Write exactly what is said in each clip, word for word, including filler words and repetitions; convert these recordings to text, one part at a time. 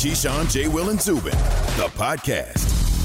Keyshawn, J. Will, and Zubin, the podcast.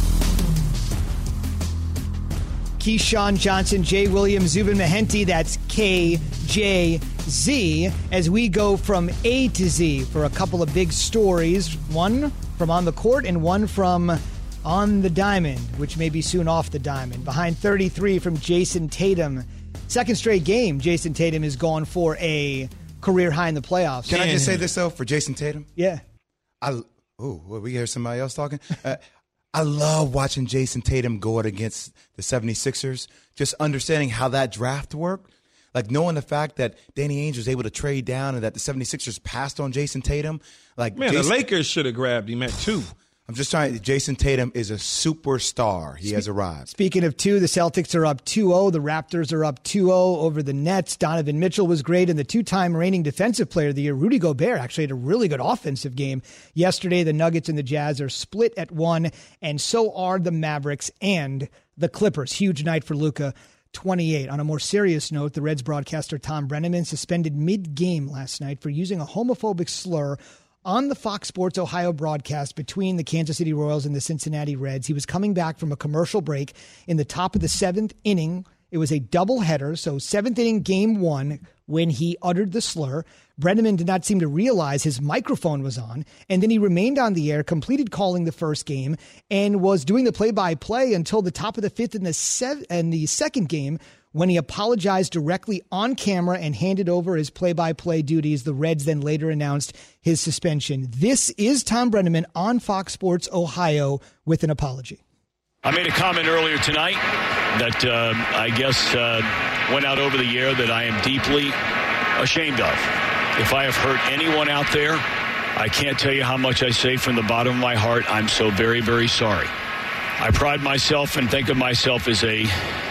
Keyshawn Johnson, J. Williams, Zubin Mehenti, that's K J Z, as we go from A to Z for a couple of big stories, one from on the court and one from on the diamond, which may be soon off the diamond. Behind thirty-three from Jason Tatum. Second straight game, Jason Tatum is gone for a career high in the playoffs. Can I just say this, though, for Jason Tatum? Yeah. I Oh, well, we hear somebody else talking? Uh, I love watching Jason Tatum go out against the seventy-sixers, just understanding how that draft worked. Like knowing the fact that Danny Ainge was able to trade down and that the seventy-sixers passed on Jason Tatum. Like Man, Jason, the Lakers should have grabbed him at two. I'm just trying. Jason Tatum is a superstar. He Spe- has arrived. Speaking of two, the Celtics are up two oh. The Raptors are up two oh over the Nets. Donovan Mitchell was great. And the two-time reigning defensive player of the year, Rudy Gobert, actually had a really good offensive game. Yesterday, the Nuggets and the Jazz are split at one, and so are the Mavericks and the Clippers. Huge night for Luka. twenty-eight. On a more serious note, the Reds broadcaster Thom Brennaman suspended mid-game last night for using a homophobic slur on the Fox Sports Ohio broadcast between the Kansas City Royals and the Cincinnati Reds. He was coming back from a commercial break in the top of the seventh inning. It was a doubleheader, so seventh inning, game one, when he uttered the slur. Brennaman did not seem to realize his microphone was on, and then he remained on the air, completed calling the first game, and was doing the play-by-play until the top of the fifth in the, sev- in the second game, when he apologized directly on camera and handed over his play-by-play duties. The Reds then later announced his suspension. This is Thom Brennaman on Fox Sports Ohio with an apology. I made a comment earlier tonight that uh, I guess uh, went out over the air that I am deeply ashamed of. If I have hurt anyone out there, I can't tell you how much I say from the bottom of my heart. I'm so very, very sorry. I pride myself and think of myself as a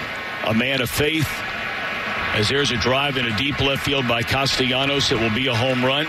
a man of faith, as there's a drive in a deep left field by Castellanos that will be a home run.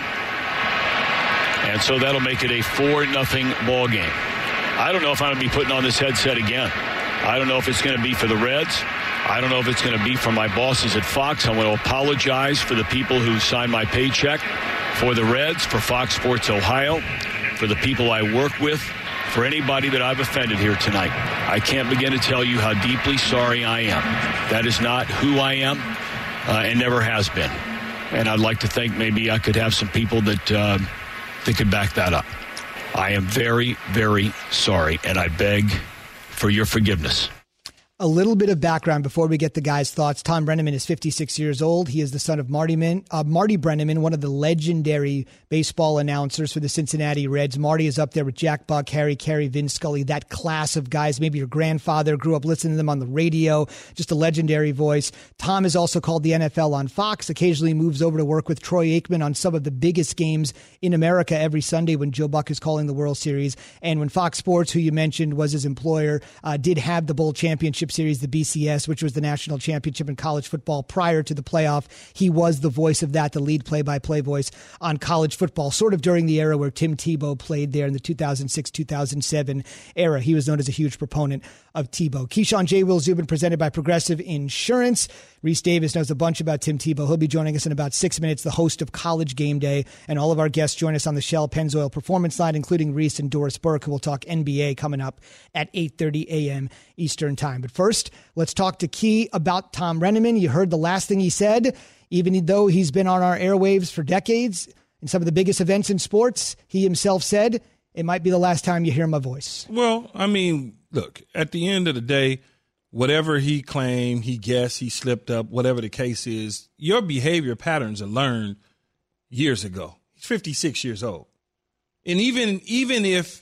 And so that'll make it a four nothing ball game. I don't know if I'm going to be putting on this headset again. I don't know if it's going to be for the Reds. I don't know if it's going to be for my bosses at Fox. I want to apologize for the people who signed my paycheck, for the Reds, for Fox Sports Ohio, for the people I work with, for anybody that I've offended here tonight. I can't begin to tell you how deeply sorry I am. That is not who I am uh, and never has been. And I'd like to think maybe I could have some people that, uh, that could back that up. I am very, very sorry, and I beg for your forgiveness. A little bit of background before we get the guys' thoughts. Thom Brennaman is fifty-six years old. He is the son of Marty, Min, uh, Marty Brennaman, one of the legendary baseball announcers for the Cincinnati Reds. Marty is up there with Jack Buck, Harry Carey, Vin Scully, that class of guys. Maybe your grandfather grew up listening to them on the radio, just a legendary voice. Tom is also called the N F L on Fox, occasionally moves over to work with Troy Aikman on some of the biggest games in America every Sunday when Joe Buck is calling the World Series. And when Fox Sports, who you mentioned was his employer, uh, did have the Bowl Championship Series, the B C S, which was the national championship in college football prior to the playoff. He was the voice of that, the lead play-by-play voice on college football, sort of during the era where Tim Tebow played there in the two thousand six two thousand seven era. He was known as a huge proponent of Tebow. Keyshawn, J. Will, Zubin, presented by Progressive Insurance. Reese Davis knows a bunch about Tim Tebow. He'll be joining us in about six minutes, the host of College Game Day. And all of our guests join us on the Shell Pennzoil Performance Line, including Reese and Doris Burke, who will talk N B A coming up at eight thirty a.m. Eastern Time. But first, let's talk to Key about Thom Brennaman. You heard the last thing he said. Even though he's been on our airwaves for decades in some of the biggest events in sports, he himself said, it might be the last time you hear my voice. Well, I mean, look, at the end of the day, whatever he claimed, he guessed, he slipped up, whatever the case is, your behavior patterns are learned years ago. He's fifty-six years old. And even even if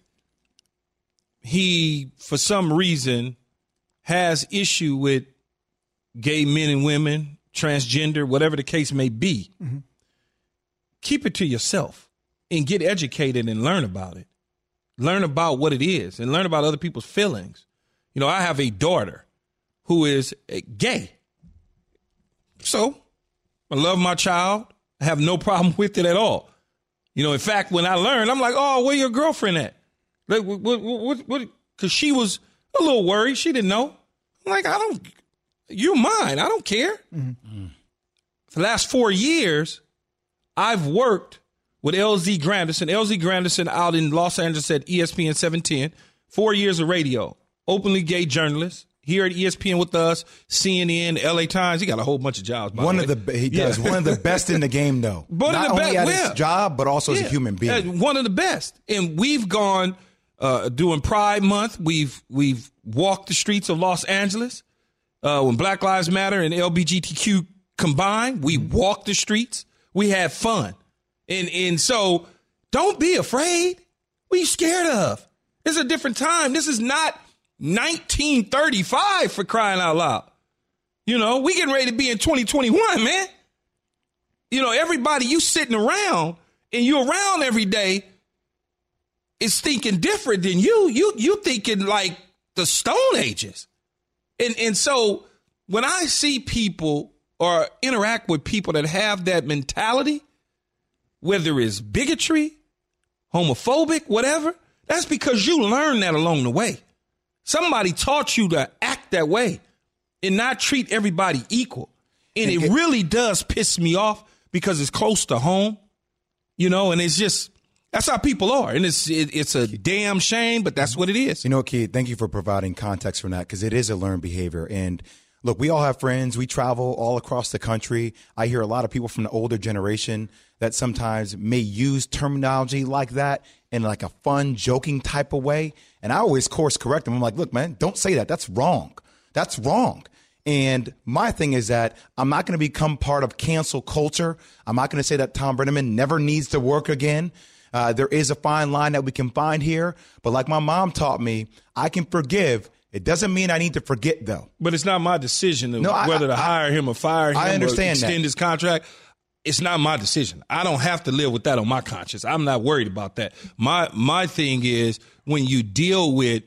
he, for some reason, has issue with gay men and women, transgender, whatever the case may be, mm-hmm. keep it to yourself and get educated and learn about it. Learn about what it is and learn about other people's feelings. You know, I have a daughter who is gay. So I love my child. I have no problem with it at all. You know, in fact, when I learned, I'm like, oh, where your girlfriend at? Like, what, what, what, what? Because she was a little worried. She didn't know. I'm like, I don't, you're mine. I don't care. Mm-hmm. For the last four years, I've worked with L Z Granderson. L Z Granderson out in Los Angeles at E S P N seven ten. Four years of radio. Openly gay journalist. Here at E S P N with us, C N N, L A Times. He got a whole bunch of jobs. By one the of way. the he does yeah. one of the best in the game, though. One Not of the only best, at yeah. his job, but also yeah. as a human being. Yeah, one of the best. And we've gone uh, doing Pride Month. We've we've walked the streets of Los Angeles uh, when Black Lives Matter and L G B T Q combined. We walked the streets. We had fun, and and so don't be afraid. What are you scared of? It's a different time. This is not nineteen thirty-five, for crying out loud. You know, we getting ready to be in twenty twenty-one, man. You know, everybody you sitting around and you around every day is thinking different than you. You you thinking like the Stone Ages. And and so when I see people or interact with people that have that mentality, whether it's bigotry, homophobic, whatever, that's because you learned that along the way. Somebody taught you to act that way and not treat everybody equal. And it really does piss me off because it's close to home, you know, and it's just, that's how people are. And it's it, it's a damn shame, but that's what it is. You know, Keith, thank you for providing context for that, because it is a learned behavior. And look, we all have friends. We travel all across the country. I hear a lot of people from the older generation that sometimes may use terminology like that in like a fun, joking type of way. And I always course correct them. I'm like, look, man, don't say that. That's wrong. That's wrong. And my thing is that I'm not going to become part of cancel culture. I'm not going to say that Thom Brennaman never needs to work again. Uh, there is a fine line that we can find here. But like my mom taught me, I can forgive. It doesn't mean I need to forget, though. But it's not my decision to, no, I, whether to I, hire him or fire him I understand or extend that. his contract. It's not my decision. I don't have to live with that on my conscience. I'm not worried about that. My my thing is when you deal with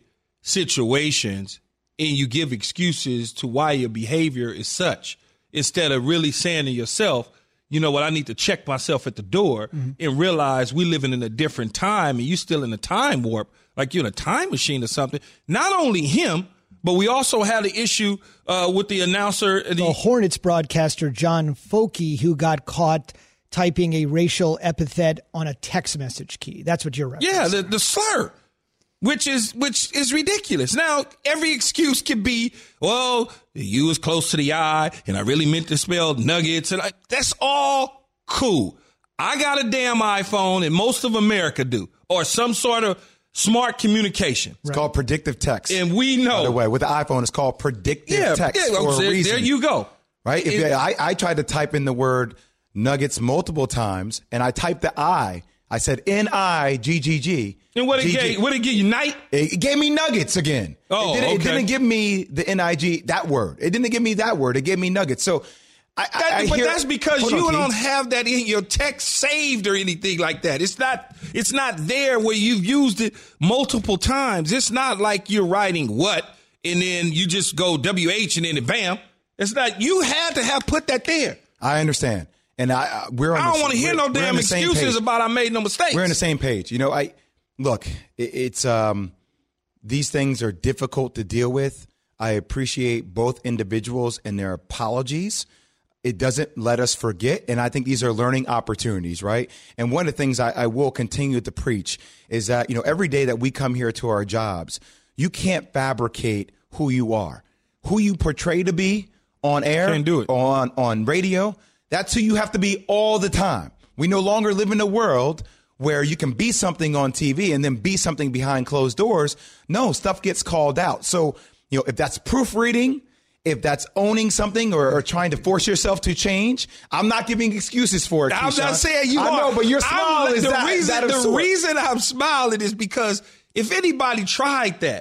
situations and you give excuses to why your behavior is such, instead of really saying to yourself, you know what, I need to check myself at the door mm-hmm. and realize we're living in a different time and you're still in a time warp, like you're in a time machine or something. Not only him, but we also had an issue uh, with the announcer. The, the Hornets broadcaster, John Folke, who got caught typing a racial epithet on a text message key. That's what you're referencing. Yeah, the, the slur, which is which is ridiculous. Now, every excuse can be, well, you was close to the eye, and I really meant to spell nuggets. And I, that's all cool. I got a damn iPhone, and most of America do, or some sort of smart communication. It's right. called predictive text. And we know. By the way, with the iPhone, it's called predictive yeah, text yeah, for there, a reason. There you go. Right? If it, I, I tried to type in the word nuggets multiple times, and I typed the I. I said N I G G G. And what it gave, what it give you, night? It gave me nuggets again. Oh, it didn't, okay. It didn't give me the N I G, that word. It didn't give me that word. It gave me nuggets. So I, that, I, I but hear, that's because hold you on, don't Keith. have that in your text saved or anything like that. It's not, it's not there where you've used it multiple times. It's not like you're writing what, and then you just go W H and then bam. It's not, you had to have put that there. I understand. And I, uh, we're on I don't the, want to hear no damn excuses about I made no mistakes. We're on the same page. You know, I look, it, it's um, these things are difficult to deal with. I appreciate both individuals and their apologies. It doesn't let us forget. And I think these are learning opportunities, right? And one of the things I, I will continue to preach is that, you know, every day that we come here to our jobs, you can't fabricate who you are, who you portray to be on air, Can't do it. on on radio. That's who you have to be all the time. We no longer live in a world where you can be something on T V and then be something behind closed doors. No, stuff gets called out. So, you know, if that's proofreading, if that's owning something or, or trying to force yourself to change, I'm not giving excuses for it. I'm Keyshawn. not saying you I are. know, but your smile I'm, is the that, reason, that of The sort. reason I'm smiling is because if anybody tried that,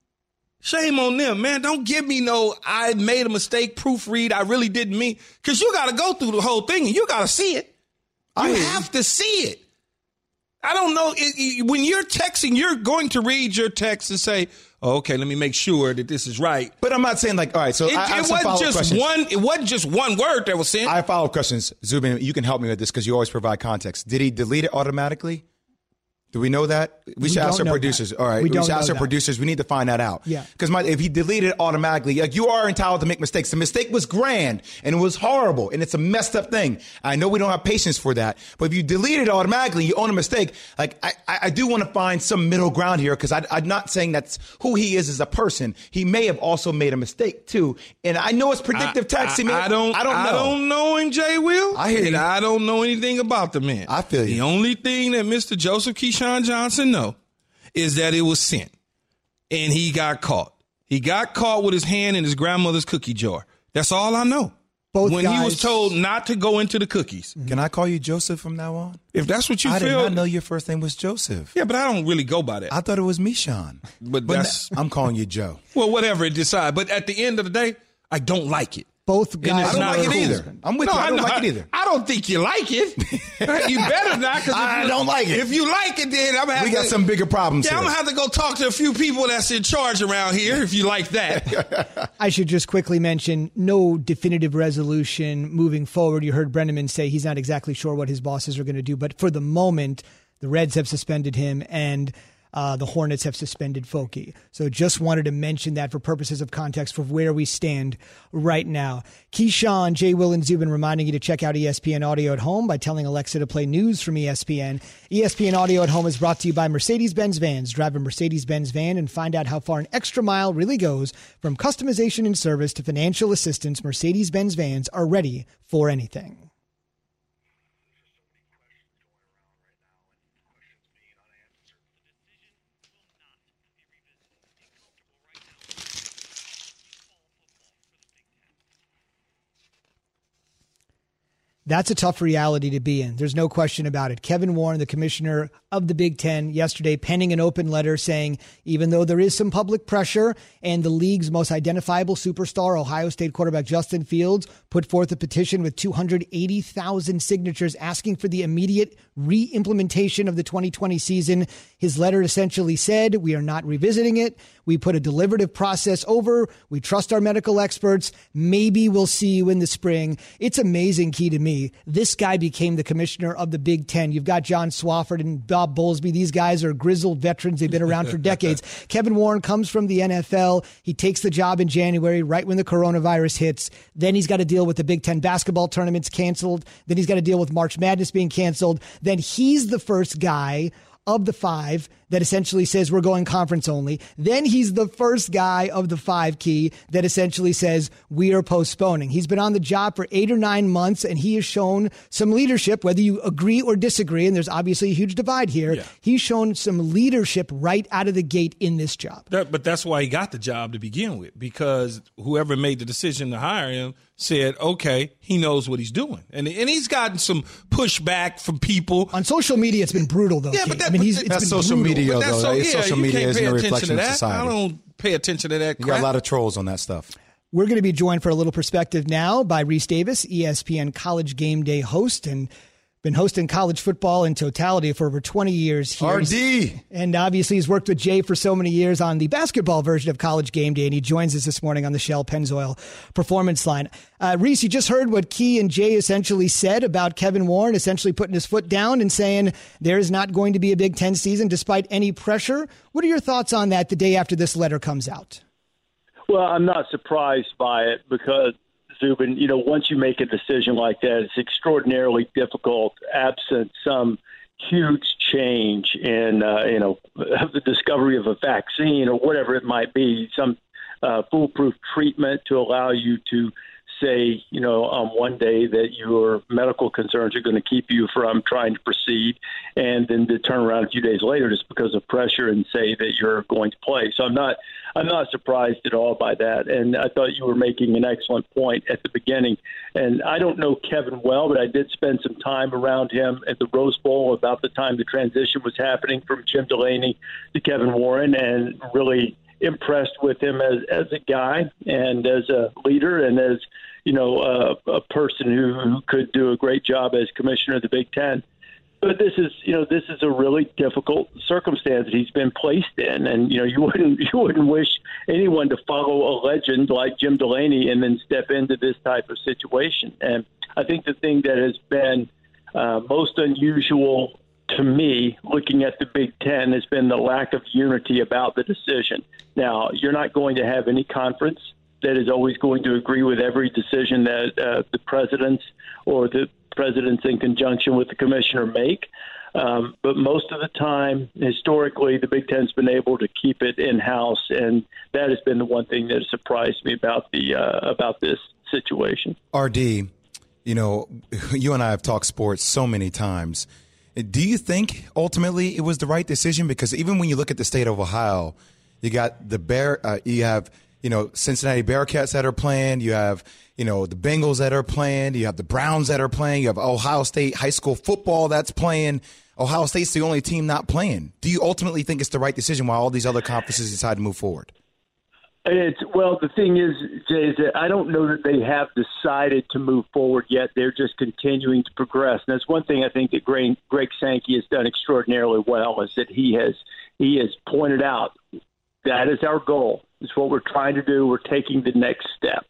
shame on them, man. Don't give me no, I made a mistake, proofread, I really didn't mean. Because you got to go through the whole thing and you got to see it. You I have to see it. I don't know. It, it, when you're texting, you're going to read your text and say, oh, okay, let me make sure that this is right. But I'm not saying like, all right, so It, I, I have it some wasn't follow-up just questions. one. It wasn't just one word that was sent. I have follow-up questions. Zubin, you can help me with this because you always provide context. Did he delete it automatically? Do we know that? We, We should ask our don't know producers. that. All right. We We, don't should ask know our that. producers. We need to find that out. Yeah. Because if he deleted it automatically, like you are entitled to make mistakes. The mistake was grand and it was horrible and it's a messed up thing. I know we don't have patience for that. But if you delete it automatically, you own a mistake. Like I, I, I do want to find some middle ground here because I'm not saying that's who he is as a person. He may have also made a mistake too. And I know it's predictive I, text. I, I don't. I don't know. I don't know him, Jay Will. I hear and you. I don't know anything about the man. I feel you. The only thing that Mister Joseph Keyshawn Johnson know is that it was sent, and he got caught. He got caught with his hand in his grandmother's cookie jar. That's all I know. Both when guys, he was told not to go into the cookies. Can I call you Joseph from now on? If that's what you I feel. did not know your first name was Joseph. Yeah, but I don't really go by that. I thought it was Mishan. But that's- I'm calling you Joe. well, whatever it decide. But at the end of the day, I don't like it. both guys. I don't not like it cool. either. I'm with No, you. I don't know- like it either. I don't think you like it. You better not. Cause I if you, don't like it. If you like it, then I'm gonna have We to, got some bigger problems Yeah, here. I'm gonna have to go talk to a few people that's in charge around here. If you like that, I should just quickly mention no definitive resolution moving forward. You heard Brenneman say he's not exactly sure what his bosses are going to do, but for the moment, the Reds have suspended him and uh, the Hornets have suspended Folke. So just wanted to mention that for purposes of context for where we stand right now. Keyshawn, Jay, Will, and Zubin reminding you to check out E S P N Audio at Home by telling Alexa to play news from E S P N. E S P N Audio at Home is brought to you by Mercedes-Benz Vans. Drive a Mercedes-Benz van and find out how far an extra mile really goes. From customization and service to financial assistance, Mercedes-Benz Vans are ready for anything. That's a tough reality to be in. There's no question about it. Kevin Warren, the commissioner of the Big Ten, yesterday penning an open letter saying, even though there is some public pressure and the league's most identifiable superstar, Ohio State quarterback Justin Fields, put forth a petition with two hundred eighty thousand signatures asking for the immediate re-implementation of the twenty twenty season. His letter essentially said, we are not revisiting it. We put a deliberative process over. We trust our medical experts. Maybe we'll see you in the spring. It's amazing, Key, to me. This guy became the commissioner of the Big Ten. You've got John Swofford and Bob Bowlesby. These guys are grizzled veterans. They've been around for decades. Kevin Warren comes from the N F L. He takes the job in January, right when the coronavirus hits. Then he's got to deal with the Big Ten basketball tournaments canceled. Then he's got to deal with March Madness being canceled. Then he's the first guy of the five that essentially says we're going conference only. Then he's the first guy of the five, Key, that essentially says we are postponing. He's been on the job for eight or nine months, and he has shown some leadership, whether you agree or disagree, and there's obviously a huge divide here. Yeah. He's shown some leadership right out of the gate in this job. that, but that's why he got the job to begin with, because whoever made the decision to hire him said, okay, he knows what he's doing. And and he's gotten some pushback from people. On social media, it's been brutal, though. Yeah, Key. but that- I mean, he's, but it's that's been social brutal. media. But that's though, so, right? yeah, Social you media can't isn't pay a attention reflection to of that. society. I don't pay attention to that You crap. got a lot of trolls on that stuff. We're going to be joined for a little perspective now by Reese Davis, E S P N College Game Day host, and been hosting college football in totality for over twenty years here. R D. And obviously he's worked with Jay for so many years on the basketball version of College Game Day, and he joins us this morning on the Shell Pennzoil Performance Line. Uh, Reese, you just heard what Key and Jay essentially said about Kevin Warren essentially putting his foot down and saying there is not going to be a Big Ten season despite any pressure. What are your thoughts on that the day after this letter comes out? Well, I'm not surprised by it because, Zubin, you know, once you make a decision like that, it's extraordinarily difficult absent some huge change in, uh, you know, the discovery of a vaccine or whatever it might be, some uh, foolproof treatment to allow you to say, you know, um, one day that your medical concerns are going to keep you from trying to proceed, and then to turn around a few days later just because of pressure and say that you're going to play. So I'm not, I'm not surprised at all by that. And I thought you were making an excellent point at the beginning. And I don't know Kevin well, but I did spend some time around him at the Rose Bowl about the time the transition was happening from Jim Delaney to Kevin Warren, and really impressed with him as, as a guy and as a leader and as, you know, uh, a person who, who could do a great job as commissioner of the Big Ten. But this is, you know, this is a really difficult circumstance that he's been placed in, and you know, you wouldn't, you wouldn't wish anyone to follow a legend like Jim Delaney and then step into this type of situation. And I think the thing that has been uh, most unusual to me, looking at the Big Ten, has been the lack of unity about the decision. Now, you're not going to have any conference that is always going to agree with every decision that uh, the presidents or the presidents in conjunction with the commissioner make. Um, but most of the time, historically, the Big Ten's been able to keep it in-house, and that has been the one thing that has surprised me about the uh, about this situation. R D, you know, you and I have talked sports so many times. Do you think ultimately it was the right decision? Because even when you look at the state of Ohio, you got the Bear, uh, you have you know Cincinnati Bearcats that are playing, you have you know the Bengals that are playing, you have the Browns that are playing, you have Ohio State high school football that's playing. Ohio State's the only team not playing. Do you ultimately think it's the right decision while all these other conferences decide to move forward? It's, well, the thing is, Jay, is that I don't know that they have decided to move forward yet. They're just continuing to progress. And that's one thing I think that Greg, Greg Sankey has done extraordinarily well, is that he has he has pointed out that is our goal. It's what we're trying to do. We're taking the next step.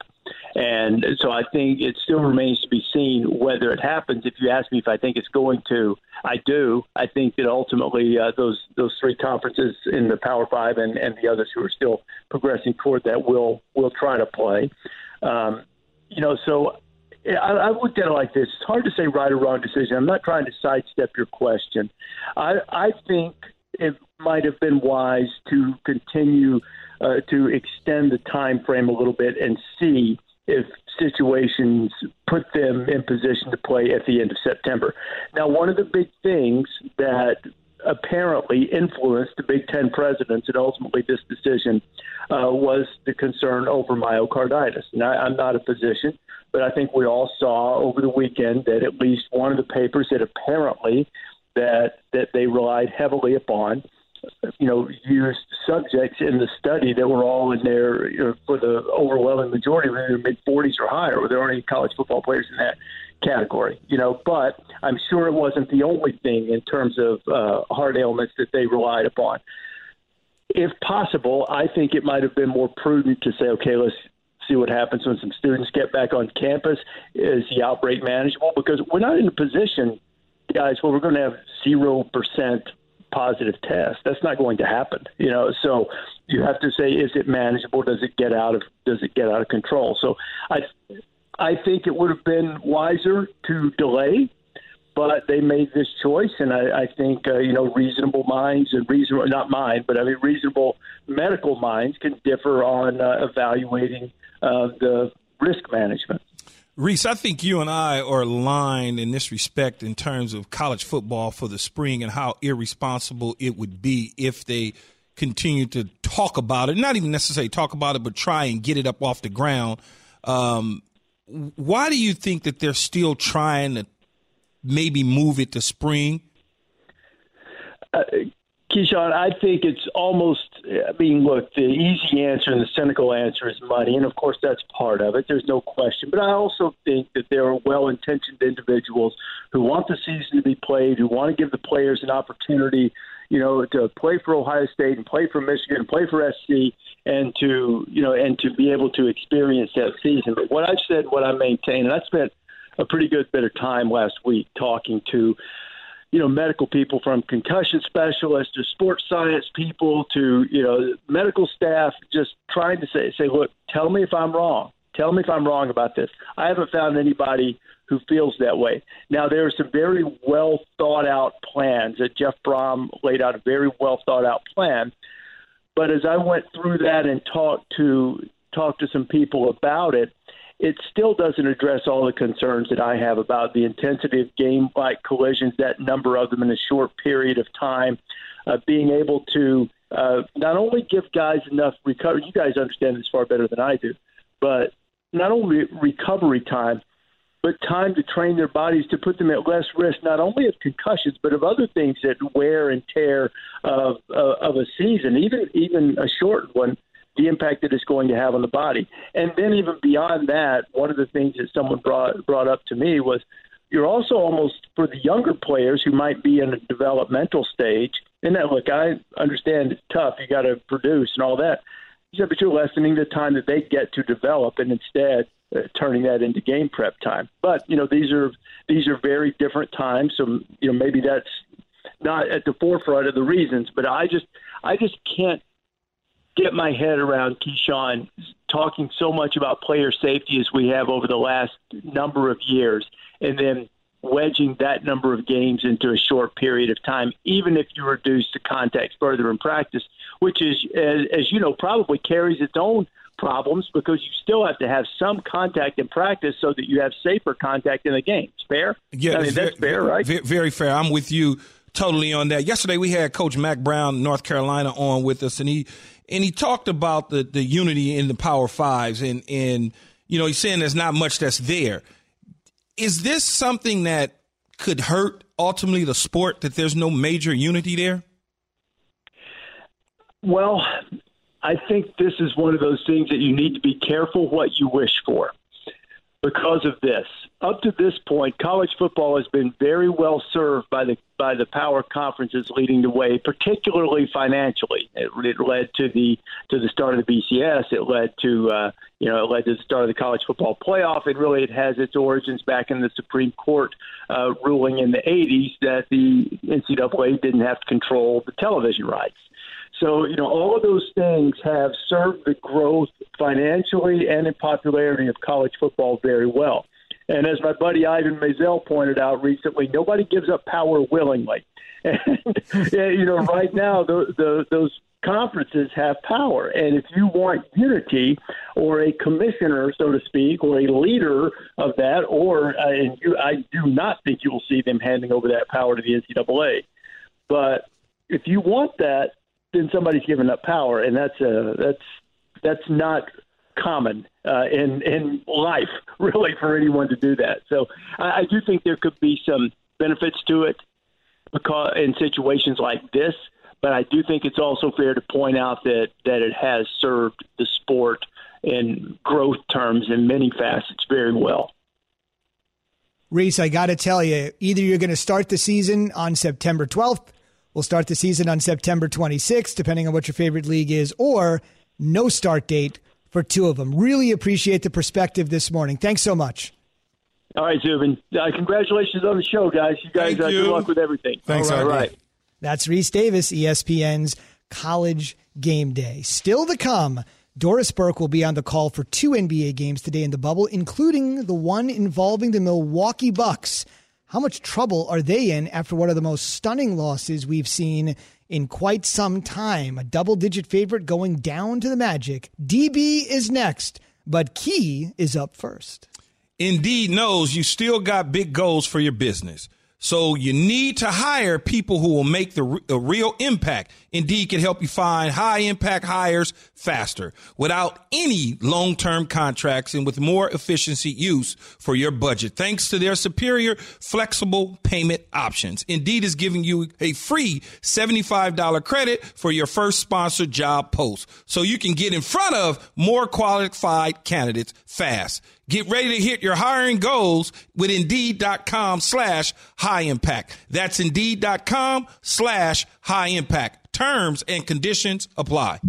And so I think it still remains to be seen whether it happens. If you ask me if I think it's going to, I do. I think that ultimately uh, those those three conferences in the Power Five and, and the others who are still progressing toward that will will try to play. Um, you know, so I, I looked at it like this. It's hard to say right or wrong decision. I'm not trying to sidestep your question. I, I think it might have been wise to continue uh, to extend the time frame a little bit and see if situations put them in position to play at the end of September. Now, one of the big things that apparently influenced the Big Ten presidents and ultimately this decision uh, was the concern over myocarditis. Now, I'm not a physician, but I think we all saw over the weekend that at least one of the papers that apparently that that they relied heavily upon, you know, used subjects in the study that were all in their, you know, for the overwhelming majority, were in their mid-forties or higher. There aren't any college football players in that category, you know, but I'm sure it wasn't the only thing in terms of uh, heart ailments that they relied upon. If possible, I think it might have been more prudent to say, okay, let's see what happens when some students get back on campus. Is the outbreak manageable? Because we're not in a position, guys, where we're going to have zero percent positive tests. That's not going to happen, you know. So you have to say, is it manageable? Does it get out of does it get out of control? So I I think it would have been wiser to delay, but they made this choice, and I, I think uh, you know reasonable minds and reasonable not mine, but I mean reasonable medical minds can differ on uh, evaluating uh, the risk management. Reese, I think you and I are aligned in this respect in terms of college football for the spring and how irresponsible it would be if they continue to talk about it, not even necessarily talk about it, but try and get it up off the ground. Um, why do you think that they're still trying to maybe move it to spring? Uh, Keyshawn, I think it's almost, I mean, look, the easy answer and the cynical answer is money, and of course that's part of it. There's no question. But I also think that there are well-intentioned individuals who want the season to be played, who want to give the players an opportunity, you know, to play for Ohio State and play for Michigan and play for S C and to, you know, and to be able to experience that season. But what I've said, what I maintain, and I spent a pretty good bit of time last week talking to you know, medical people, from concussion specialists to sports science people to, you know, medical staff, just trying to say, say, look, tell me if I'm wrong. Tell me if I'm wrong about this. I haven't found anybody who feels that way. Now, there are some very well thought out plans that Jeff Brom laid out, a very well thought out plan. But as I went through that and talked to talked to some people about it, it still doesn't address all the concerns that I have about the intensity of game-like collisions, that number of them in a short period of time, uh, being able to uh, not only give guys enough recovery. You guys understand this far better than I do, but not only recovery time, but time to train their bodies to put them at less risk, not only of concussions, but of other things that wear and tear of, uh, of a season, even even a short one, the impact that it's going to have on the body. And then even beyond that, one of the things that someone brought brought up to me was you're also almost, for the younger players who might be in a developmental stage, and that, look, I understand it's tough, you got to produce and all that, but you're lessening the time that they get to develop and instead uh, turning that into game prep time. But, you know, these are these are very different times, so, you know, maybe that's not at the forefront of the reasons, but I just I just can't get my head around Keyshawn talking so much about player safety as we have over the last number of years, and then wedging that number of games into a short period of time, even if you reduce the contact further in practice, which is, as, as you know, probably carries its own problems because you still have to have some contact in practice so that you have safer contact in the game. It's fair? Yeah, I mean, that's very, fair, right? Very, very fair. I'm with you totally on that. Yesterday we had Coach Mack Brown, North Carolina, on with us, and he and he talked about the, the unity in the Power Fives, and, and, you know, he's saying there's not much that's there. Is this something that could hurt ultimately the sport, that there's no major unity there? Well, I think this is one of those things that you need to be careful what you wish for because of this. Up to this point, college football has been very well served by the by the power conferences leading the way, particularly financially. It, it led to the to the start of the B C S. It led to uh, you know it led to the start of the college football playoff, and really it has its origins back in the Supreme Court uh, ruling in the eighties that the N C double A didn't have to control the television rights. So, you know, all of those things have served the growth financially and in popularity of college football very well. And as my buddy Ivan Maisel pointed out recently, nobody gives up power willingly. And, you know, right now, the, the, those conferences have power. And if you want unity or a commissioner, so to speak, or a leader of that, or uh, and you, I do not think you will see them handing over that power to the N C double A. But if you want that, then somebody's giving up power, and that's uh, that's that's not common uh, in in life, really, for anyone to do that. So I, I do think there could be some benefits to it because in situations like this, but I do think it's also fair to point out that that it has served the sport in growth terms in many facets very well. Reese, I got to tell you, either you're going to start the season on September twelfth, we'll start the season on September twenty-sixth, depending on what your favorite league is, or no start date for two of them. Really appreciate the perspective this morning. Thanks so much. All right, Zubin. Uh, congratulations on the show, guys. You guys, Thank uh, you. good luck with everything. Thanks, all right. Andy. right. That's Reese Davis, E S P N's College Game Day. Still to come, Doris Burke will be on the call for two N B A games today in the bubble, including the one involving the Milwaukee Bucks. How much trouble are they in after one of the most stunning losses we've seen in quite some time? A double-digit favorite going down to the Magic. D B is next, but Key is up first. Indeed knows you still got big goals for your business. So you need to hire people who will make the a real impact. Indeed can help you find high-impact hires faster without any long-term contracts and with more efficiency use for your budget. Thanks to their superior flexible payment options. Indeed is giving you a free seventy-five dollars credit for your first sponsored job post so you can get in front of more qualified candidates fast. Get ready to hit your hiring goals with Indeed.com slash high impact. That's Indeed.com slash high impact. Terms and conditions apply.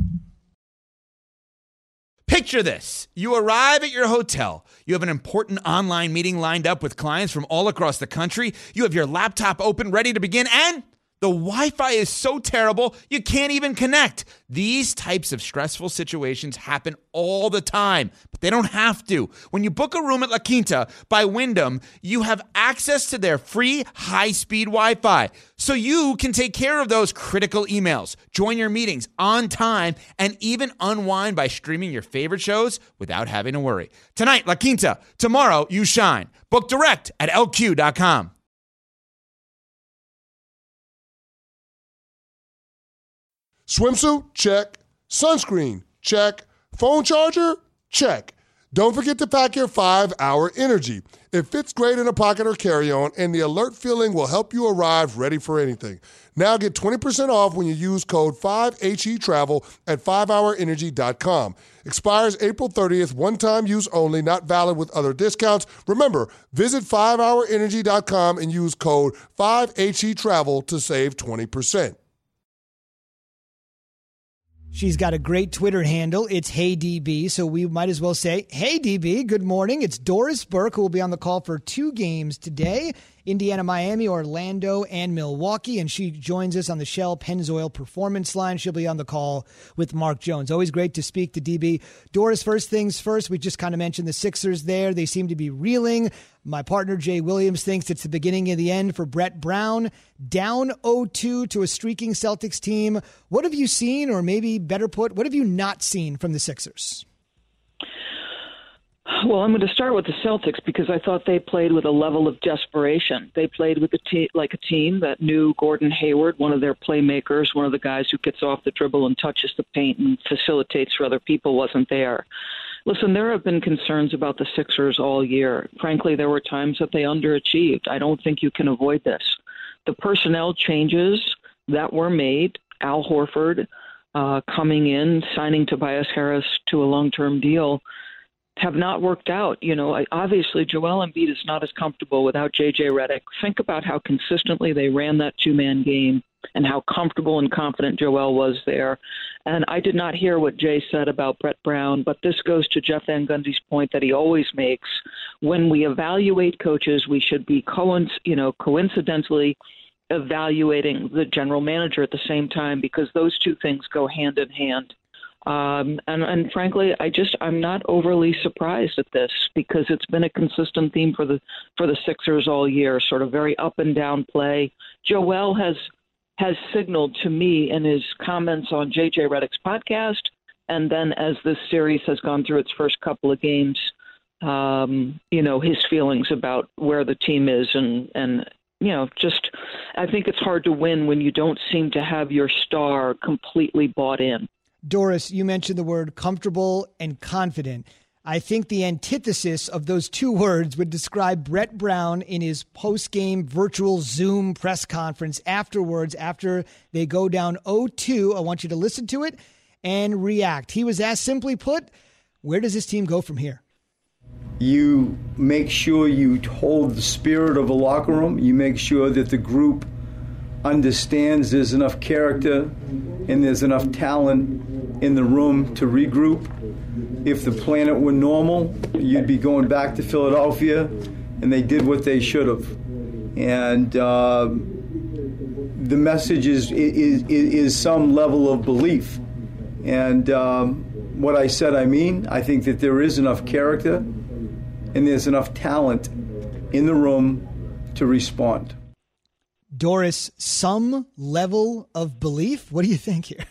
Picture this. You arrive at your hotel. You have an important online meeting lined up with clients from all across the country. You have your laptop open, ready to begin, and the Wi-Fi is so terrible, you can't even connect. These types of stressful situations happen all the time, but they don't have to. When you book a room at La Quinta by Wyndham, you have access to their free high-speed Wi-Fi, so you can take care of those critical emails, join your meetings on time, and even unwind by streaming your favorite shows without having to worry. Tonight, La Quinta. Tomorrow, you shine. Book direct at L Q dot com. Swimsuit? Check. Sunscreen? Check. Phone charger? Check. Don't forget to pack your five hour Energy. It fits great in a pocket or carry-on, and the alert feeling will help you arrive ready for anything. Now get twenty percent off when you use code five H E Travel at five hour energy dot com. Expires April thirtieth, one-time use only, not valid with other discounts. Remember, visit five hour energy dot com and use code five H E Travel to save twenty percent. She's got a great Twitter handle. It's Hey D B, so we might as well say, Hey D B, good morning. It's Doris Burke, who will be on the call for two games today Indiana, Miami, Orlando, and Milwaukee. And she joins us on the Shell Pennzoil Performance Line. She'll be on the call with Mark Jones. Always great to speak to D B. Doris, first things first, we just kind of mentioned the Sixers there. They seem to be reeling. My partner, Jay Williams, thinks it's the beginning of the end for Brett Brown. Down oh two to a streaking Celtics team. What have you seen, or maybe better put, what have you not seen from the Sixers? Well, I'm going to start with the Celtics because I thought they played with a level of desperation. They played with a te- like a team that knew Gordon Hayward, one of their playmakers, one of the guys who gets off the dribble and touches the paint and facilitates for other people, wasn't there. Listen, there have been concerns about the Sixers all year. Frankly, there were times that they underachieved. I don't think you can avoid this. The personnel changes that were made, Al Horford uh, coming in, signing Tobias Harris to a long-term deal, have not worked out. You know, I, obviously Joel Embiid is not as comfortable without J J Redick. Think about how consistently they ran that two-man game and how comfortable and confident Joel was there. And I did not hear what Jay said about Brett Brown, but this goes to Jeff Van Gundy's point that he always makes. When we evaluate coaches, we should be co- you know, coincidentally evaluating the general manager at the same time, because those two things go hand in hand. Um, and, and frankly, I just I'm not overly surprised at this because it's been a consistent theme for the for the Sixers all year, sort of very up and down play. Joel has has signaled to me in his comments on J J Redick's podcast, and then as this series has gone through its first couple of games, um, you know, his feelings about where the team is, and and you know, just I think it's hard to win when you don't seem to have your star completely bought in. Doris, you mentioned the word comfortable and confident. I think the antithesis of those two words would describe Brett Brown in his post-game virtual Zoom press conference afterwards, after they go down oh two. I want you to listen to it and react. He was asked, simply put, where does this team go from here? You make sure you hold the spirit of a locker room. You make sure that the group understands there's enough character and there's enough talent in the room to regroup. If the planet were normal, you'd be going back to Philadelphia, and they did what they should have. And uh, the message is, is is some level of belief. And um, what I said, I mean, I think that there is enough character and there's enough talent in the room to respond. Doris, some level of belief? What do you think here?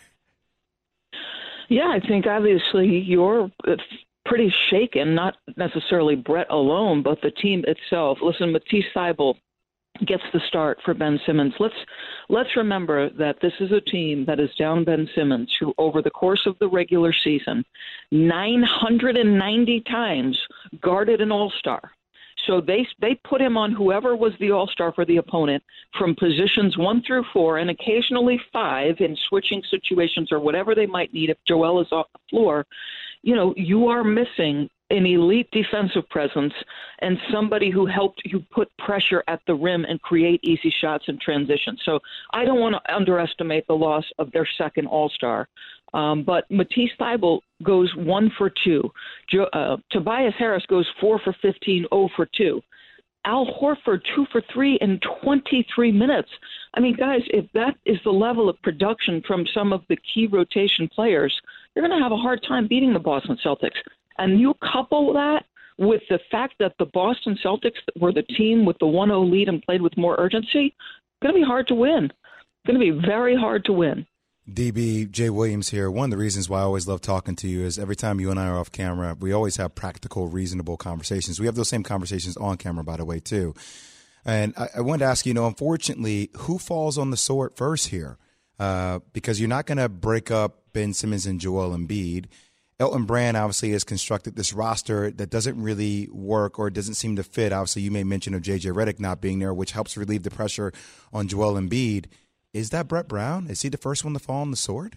Yeah, I think obviously you're pretty shaken, not necessarily Brett alone, but the team itself. Listen, Matisse Thybulle gets the start for Ben Simmons. Let's let's remember that this is a team that is down Ben Simmons, who over the course of the regular season, nine hundred ninety times guarded an All-Star. So they they put him on whoever was the all-star for the opponent from positions one through four and occasionally five in switching situations or whatever they might need if Joel is off the floor. You know, you are missing an elite defensive presence and somebody who helped you put pressure at the rim and create easy shots in transition. So I don't want to underestimate the loss of their second all-star. Um, but Matisse Thybulle goes one for two. Jo- uh, Tobias Harris goes four for fifteen, zero for two. Al Horford, two for three in twenty-three minutes. I mean, guys, if that is the level of production from some of the key rotation players, you're going to have a hard time beating the Boston Celtics. And you couple that with the fact that the Boston Celtics were the team with the one oh lead and played with more urgency, it's going to be hard to win. It's going to be very hard to win. D B, Jay Williams here. One of the reasons why I always love talking to you is every time you and I are off camera, we always have practical, reasonable conversations. We have those same conversations on camera, by the way, too. And I, I wanted to ask you, you know, unfortunately, who falls on the sword first here? Uh, because you're not going to break up Ben Simmons and Joel Embiid. Elton Brand obviously has constructed this roster that doesn't really work or doesn't seem to fit. Obviously, you made mention of J J Redick not being there, which helps relieve the pressure on Joel Embiid. Is that Brett Brown? Is he the first one to fall on the sword?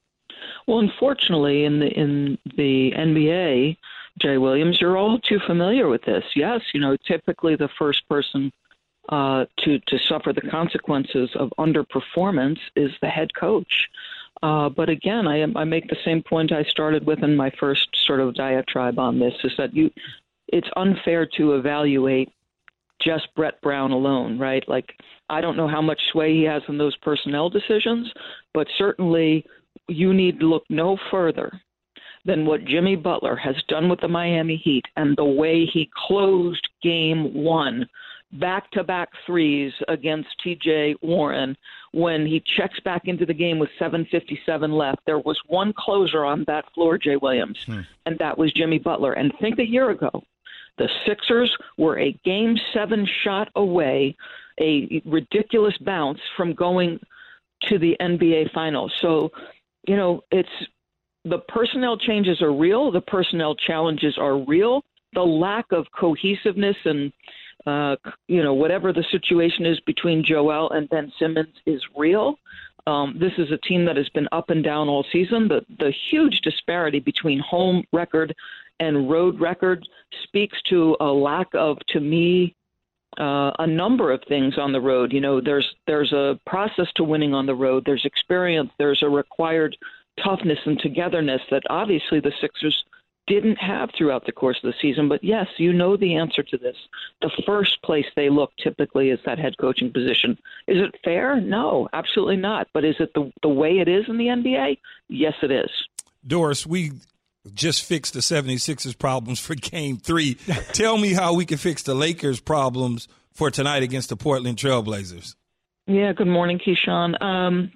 Well, unfortunately, in the in the N B A, Jay Williams, you're all too familiar with this. Yes, you know, typically the first person uh, to to suffer the consequences of underperformance is the head coach. Uh, but again, I, I make the same point I started with in my first sort of diatribe on this: is that you, it's unfair to evaluate just Brett Brown alone, right? Like, I don't know how much sway he has in those personnel decisions, but certainly you need to look no further than what Jimmy Butler has done with the Miami Heat and the way he closed game one, back-to-back threes against T J Warren when he checks back into the game with seven fifty-seven left. There was one closer on that floor, Jay Williams, hmm. and that was Jimmy Butler. And think a year ago, the Sixers were a game seven shot away, a ridiculous bounce from going to the N B A Finals. So, you know, it's the personnel changes are real. The personnel challenges are real. The lack of cohesiveness and, uh, you know, whatever the situation is between Joel and Ben Simmons is real. Um, this is a team that has been up and down all season. The, the huge disparity between home record and road record speaks to a lack of, to me, uh, a number of things on the road. You know, there's there's a process to winning on the road. There's experience. There's a required toughness and togetherness that obviously the Sixers didn't have throughout the course of the season. But yes, you know the answer to this. The first place they look typically is that head coaching position. Is it fair? No, absolutely not. But is it the, the way it is in the N B A? Yes, it is. Doris, we just fixed the seventy-sixers problems for game three. Tell me how we can fix the Lakers problems for tonight against the Portland Trailblazers. Yeah, good morning, Keyshawn. Um,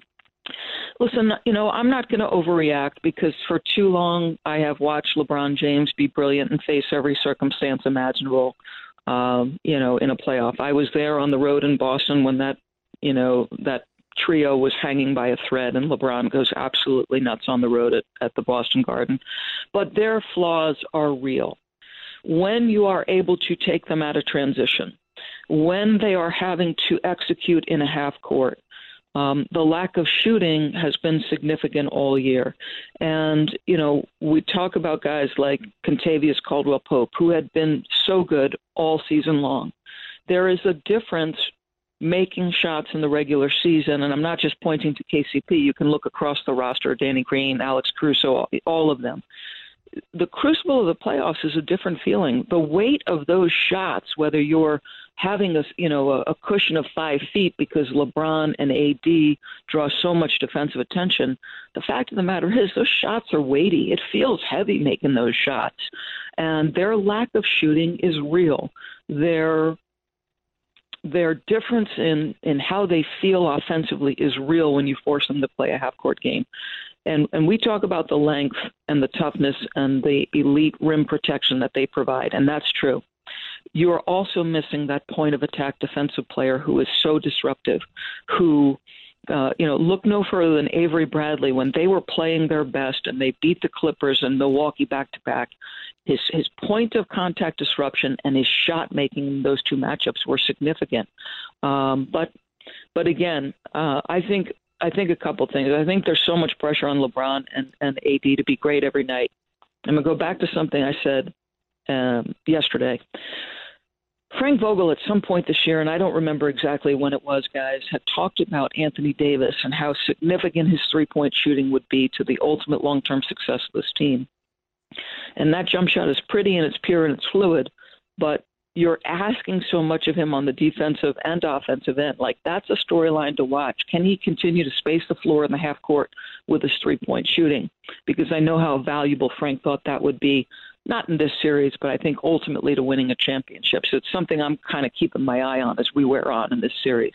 Listen, you know, I'm not going to overreact because for too long I have watched LeBron James be brilliant and face every circumstance imaginable, um, you know, in a playoff. I was there on the road in Boston when that, you know, that trio was hanging by a thread and LeBron goes absolutely nuts on the road at, at the Boston Garden. But their flaws are real. When you are able to take them out of transition, when they are having to execute in a half court, Um, the lack of shooting has been significant all year. And, you know, we talk about guys like Kentavious Caldwell-Pope, who had been so good all season long. There is a difference making shots in the regular season, and I'm not just pointing to K C P. You can look across the roster, Danny Green, Alex Caruso, all of them. The crucible of the playoffs is a different feeling. The weight of those shots, whether you're having a you know a, a cushion of five feet because LeBron and A D draw so much defensive attention, the fact of the matter is those shots are weighty. It feels heavy making those shots, and their lack of shooting is real. Their their difference in in how they feel offensively is real when you force them to play a half court game. And and we talk about the length and the toughness and the elite rim protection that they provide, and that's true. You are also missing that point of attack defensive player who is so disruptive, who, uh, you know, look no further than Avery Bradley when they were playing their best and they beat the Clippers and Milwaukee back-to-back. His, his point of contact disruption and his shot making in those two matchups were significant. Um, but, but again, uh, I think – I think a couple things. I think there's so much pressure on LeBron and, and A D to be great every night. I'm going to go back to something I said um, yesterday. Frank Vogel at some point this year, and I don't remember exactly when it was, guys, had talked about Anthony Davis and how significant his three-point shooting would be to the ultimate long-term success of this team. And that jump shot is pretty and it's pure and it's fluid, but you're asking so much of him on the defensive and offensive end. Like, that's a storyline to watch. Can he continue to space the floor in the half court with his three-point shooting? Because I know how valuable Frank thought that would be, not in this series, but I think ultimately to winning a championship. So it's something I'm kind of keeping my eye on as we wear on in this series.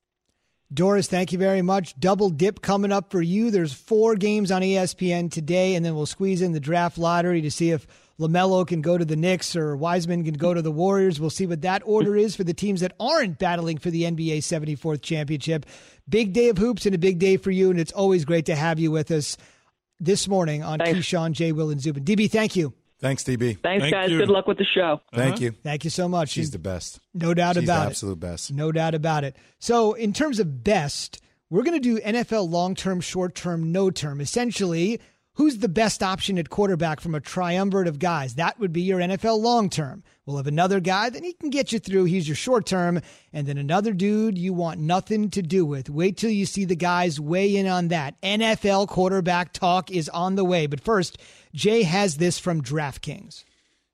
Doris, thank you very much. Double dip coming up for you. There's four games on E S P N today, and then we'll squeeze in the draft lottery to see if LaMelo can go to the Knicks or Wiseman can go to the Warriors. We'll see what that order is for the teams that aren't battling for the N B A seventy-fourth championship. Big day of hoops and a big day for you, and it's always great to have you with us this morning on Thanks. Keyshawn, J. Will, and Zubin. D B, thank you. Thanks, D B. Thanks, Thank guys. you. Good luck with the show. Thank Uh-huh. you. Thank you so much. She's the best. No doubt She's about the it. absolute best. No doubt about it. So in terms of best, we're going to do N F L long-term, short-term, no-term. Essentially, who's the best option at quarterback from a triumvirate of guys? That would be your N F L long-term. We'll have another guy, then he can get you through. He's your short-term. And then another dude you want nothing to do with. Wait till you see the guys weigh in on that. N F L quarterback talk is on the way. But first, Jay has this from DraftKings.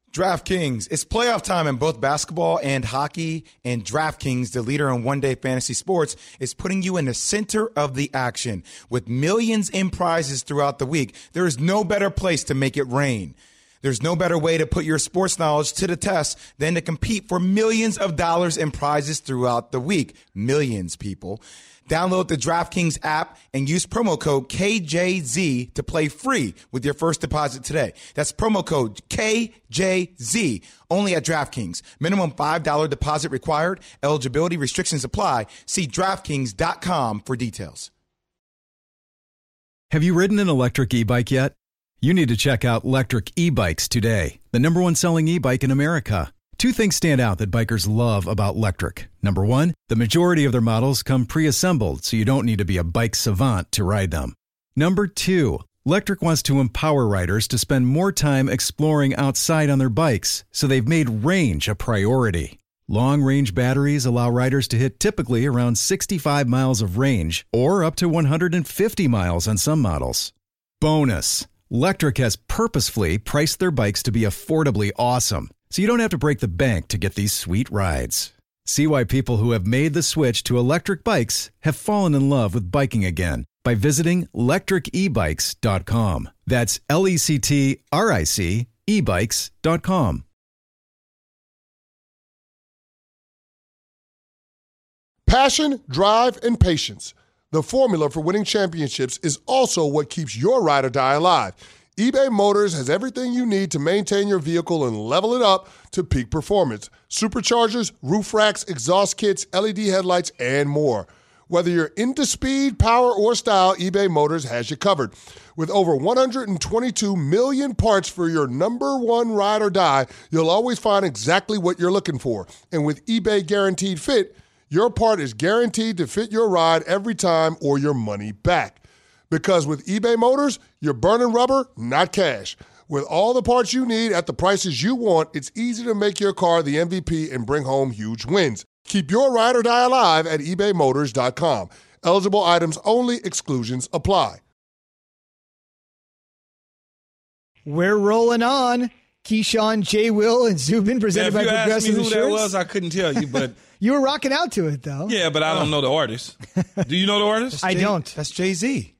DraftKings. It's playoff time in both basketball and hockey, and DraftKings, the leader in one-day fantasy sports, is putting you in the center of the action. With millions in prizes throughout the week, there is no better place to make it rain. There's no better way to put your sports knowledge to the test than to compete for millions of dollars in prizes throughout the week. Millions, people. Download the DraftKings app and use promo code K J Z to play free with your first deposit today. That's promo code K J Z only at DraftKings. Minimum five dollars deposit required. Eligibility restrictions apply. See DraftKings dot com for details. Have you ridden an electric e-bike yet? You need to check out Lectric E-Bikes today, the number one selling e-bike in America. Two things stand out that bikers love about Lectric. Number one, the majority of their models come pre-assembled, so you don't need to be a bike savant to ride them. Number two, Lectric wants to empower riders to spend more time exploring outside on their bikes, so they've made range a priority. Long-range batteries allow riders to hit typically around sixty-five miles of range, or up to one hundred fifty miles on some models. Bonus, Lectric has purposefully priced their bikes to be affordably awesome, so you don't have to break the bank to get these sweet rides. See why people who have made the switch to electric bikes have fallen in love with biking again by visiting lectric e bikes dot com. That's L E C T R I C e bikes dot com. Passion, drive, and patience. The formula for winning championships is also what keeps your ride or die alive. eBay Motors has everything you need to maintain your vehicle and level it up to peak performance. Superchargers, roof racks, exhaust kits, L E D headlights, and more. Whether you're into speed, power, or style, eBay Motors has you covered. With over one hundred twenty-two million parts for your number one ride or die, you'll always find exactly what you're looking for. And with eBay Guaranteed Fit, your part is guaranteed to fit your ride every time or your money back. Because with eBay Motors, you're burning rubber, not cash. With all the parts you need at the prices you want, it's easy to make your car the M V P and bring home huge wins. Keep your ride or die alive at ebay motors dot com. Eligible items only. Exclusions apply. We're rolling on. Keyshawn, J. Will, and Zubin, presented Yeah, by if you asked Progressive me who Insurance. that was, I couldn't tell you, but You were rocking out to it, though. yeah, but I don't know the artist. Do you know the artist? I don't. That's Jay-Z.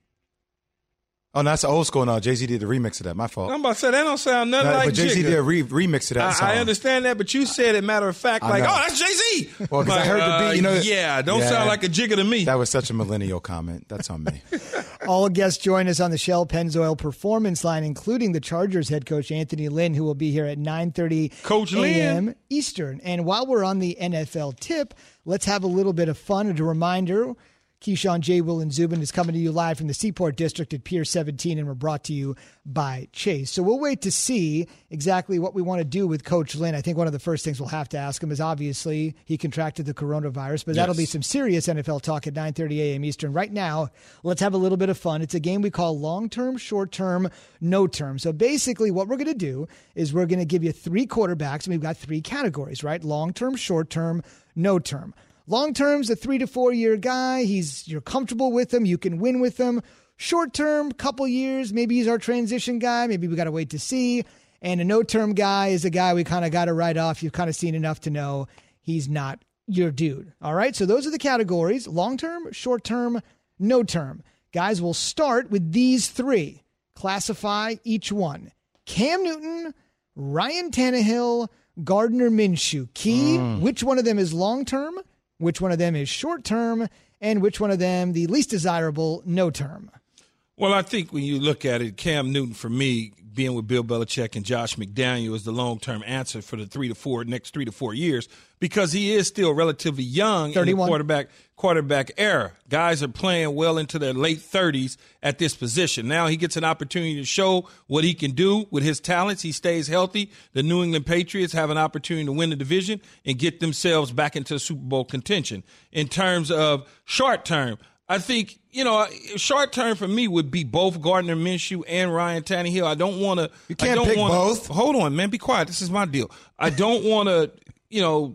Oh, no, that's old school now. Jay-Z did the remix of that. My fault. I'm about to say that don't sound nothing No, like but Jay-Z Jigga. did a re- remix of that song. I, I understand that, but you said it matter of fact, I like, know. oh, that's Jay-Z. Well, 'cause I Like, heard the beat, you know- uh, yeah, don't Yeah. sound like a Jigga to me. That was such a millennial comment. That's on me. All guests join us on the Shell Pennzoil Performance Line, including the Chargers head coach Anthony Lynn, who will be here at nine thirty Coach a m Lynn. Eastern. And while we're on the N F L tip, let's have a little bit of fun. And a reminder, Keyshawn, J. Will, and Zubin is coming to you live from the Seaport District at Pier seventeen, and we're brought to you by Chase. So we'll wait to see exactly what we want to do with Coach Lynn. I think one of the first things we'll have to ask him is obviously he contracted the coronavirus, but that'll Yes. be some serious N F L talk at nine thirty a m Eastern. Right now, let's have a little bit of fun. It's a game we call long-term, short-term, no-term. So basically what we're going to do is we're going to give you three quarterbacks, and we've got three categories, right? Long-term, short-term, no-term. Long term's a three to four year guy. He's you're comfortable with him. You can win with him. Short term, couple years. Maybe he's our transition guy. Maybe we got to wait to see. And a no term guy is a guy we kind of got to write off. You've kind of seen enough to know he's not your dude. All right. So those are the categories: long term, short term, no term. Guys, we'll start with these three. Classify each one: Cam Newton, Ryan Tannehill, Gardner Minshew. Key: Mm. which one of them is long term? Which one of them is short term, and which one of them the least desirable, no term? Well, I think when you look at it, Cam Newton, for me, being with Bill Belichick and Josh McDaniel, is the long-term answer for the three to four next three to four years because he is still relatively young thirty-one. in the quarterback quarterback era. Guys are playing well into their late thirties at this position. Now he gets an opportunity to show what he can do with his talents. He stays healthy. The New England Patriots have an opportunity to win the division and get themselves back into Super Bowl contention. In terms of short term, I think, you know, short term for me would be both Gardner Minshew and Ryan Tannehill. I don't want to. You can't I don't pick wanna, both. Hold on, man. Be quiet. This is my deal. I don't want to, you know,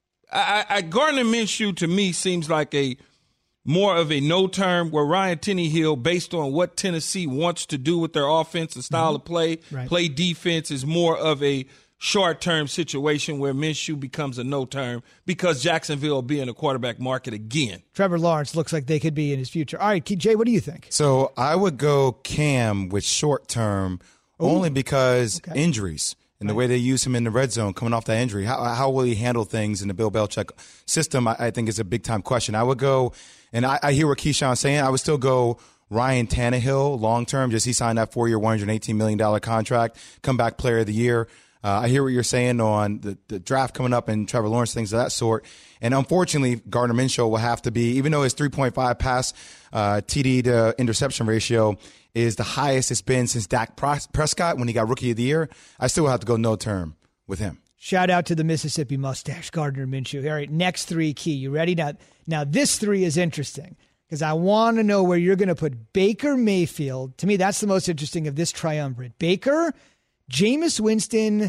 I, I Gardner Minshew to me seems like a more of a no term, where Ryan Tannehill, based on what Tennessee wants to do with their offense and style Mm-hmm. of play, Right. play defense, is more of a short-term situation where Minshew becomes a no-term because Jacksonville will be in the quarterback market again. Trevor Lawrence looks like they could be in his future. All right, Jay, what do you think? So I would go Cam with short-term only because okay. injuries. And the way they use him in the red zone coming off that injury, how, how will he handle things in the Bill Belichick system, I, I think is a big-time question. I would go, and I, I hear what Keyshawn's saying, I would still go Ryan Tannehill long-term, just he signed that four-year, one hundred eighteen million dollars contract, comeback player of the year. Uh, I hear what you're saying on the, the draft coming up and Trevor Lawrence, things of that sort. And unfortunately, Gardner Minshew will have to be, even though his three point five pass uh, T D to interception ratio is the highest it's been since Dak Prescott when he got Rookie of the Year, I still have to go no term with him. Shout out to the Mississippi mustache, Gardner Minshew. All right, next three key. You ready? Now, now this three is interesting because I want to know where you're going to put Baker Mayfield. To me, that's the most interesting of this triumvirate. Baker, Jameis Winston,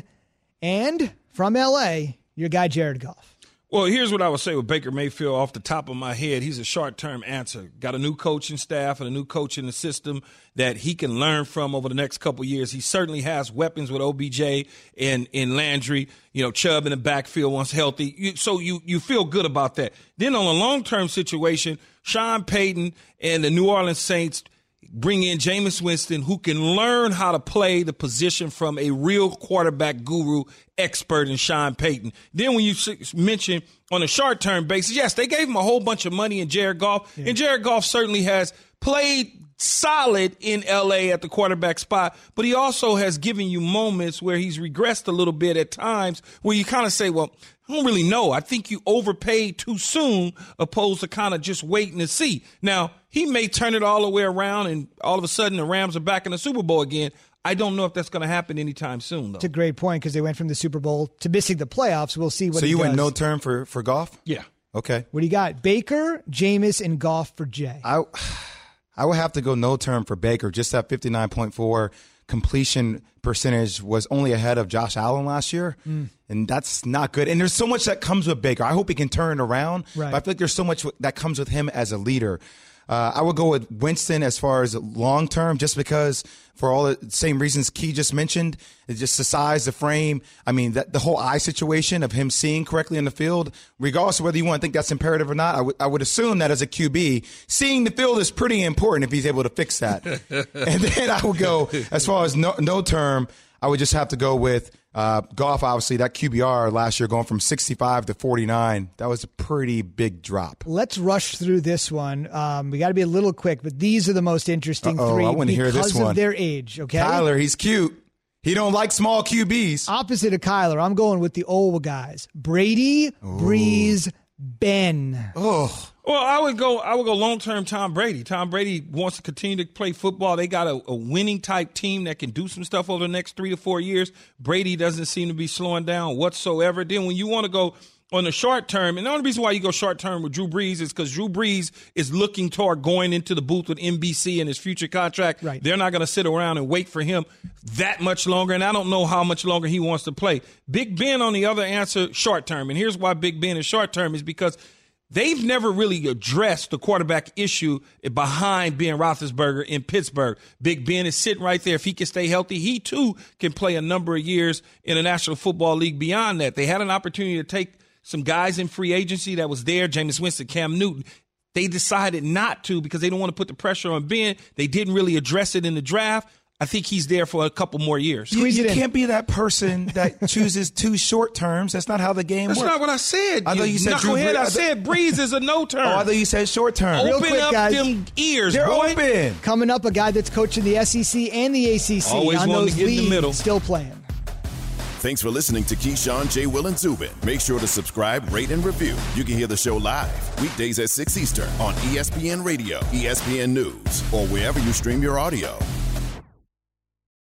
and from L A, your guy Jared Goff. Well, here's what I would say with Baker Mayfield off the top of my head. He's a short-term answer. Got a new coaching staff and a new coach in the system that he can learn from over the next couple of years. He certainly has weapons with O B J and, and Landry, you know, Chubb in the backfield once healthy. You, so you, you feel good about that. Then on a long-term situation, Sean Payton and the New Orleans Saints bring in Jameis Winston, who can learn how to play the position from a real quarterback guru expert in Sean Payton. Then when you mention on a short-term basis, yes, they gave him a whole bunch of money in Jared Goff, yeah. and Jared Goff certainly has played solid in L A at the quarterback spot, but he also has given you moments where he's regressed a little bit at times where you kind of say, well, I don't really know. I think you overpaid too soon opposed to kind of just waiting to see. Now, he may turn it all the way around and all of a sudden the Rams are back in the Super Bowl again. I don't know if that's going to happen anytime soon, though. It's a great point because they went from the Super Bowl to missing the playoffs. We'll see what So he you does. went no term for, for Goff? Yeah. Okay. What do you got? Baker, Jameis, and Goff for Jay. I, I would have to go no term for Baker. Just that fifty-nine point four completion percentage was only ahead of Josh Allen last year, mm. and that's not good. And there's so much that comes with Baker. I hope he can turn it around, right. but I feel like there's so much that comes with him as a leader. Uh, I would go with Winston as far as long term, just because for all the same reasons Key just mentioned, it's just the size, the frame. I mean, that the whole eye situation of him seeing correctly in the field, regardless of whether you want to think that's imperative or not, I, w- I would assume that as a Q B, seeing the field is pretty important if he's able to fix that. And then I would go as far as no, no term, I would just have to go with uh, Goff. Obviously, that Q B R last year going from sixty-five to forty-nine, that was a pretty big drop. Let's rush through this one. Um, we got to be a little quick, but these are the most interesting Uh-oh, three I want to hear this because one. of their age. Okay, Kyler, he's cute. He don't like small Q Bs. Opposite of Kyler, I'm going with the old guys: Brady, Ooh. Breeze, Ben. Oh. Well, I would go. I would go long term. Tom Brady. Tom Brady wants to continue to play football. They got a, a winning type team that can do some stuff over the next three to four years. Brady doesn't seem to be slowing down whatsoever. Then when you want to go on the short term, and the only reason why you go short term with Drew Brees is because Drew Brees is looking toward going into the booth with N B C and his future contract. Right. They're not going to sit around and wait for him that much longer, and I don't know how much longer he wants to play. Big Ben, on the other answer, short term, and here's why Big Ben is short term is because they've never really addressed the quarterback issue behind Ben Roethlisberger in Pittsburgh. Big Ben is sitting right there. If he can stay healthy, he too can play a number of years in the National Football League beyond that. They had an opportunity to take some guys in free agency that was there, Jameis Winston, Cam Newton. They decided not to because they don't want to put the pressure on Ben. They didn't really address it in the draft. I think he's there for a couple more years. You, you can't be that person that chooses two short terms. That's not how the game That's works. That's not what I said. I thought you, you said Drew Brees. I th- said Breeze is a no term. Oh, I thought you said short term. Real Open quick, up guys. them ears, They're boy. open. Coming up, a guy that's coaching the S E C and the A C C. Always on wanted those to get in the leagues, middle. Still playing. Thanks for listening to Keyshawn, J. Will, and Zubin. Make sure to subscribe, rate, and review. You can hear the show live weekdays at six Eastern on E S P N Radio, E S P N News, or wherever you stream your audio.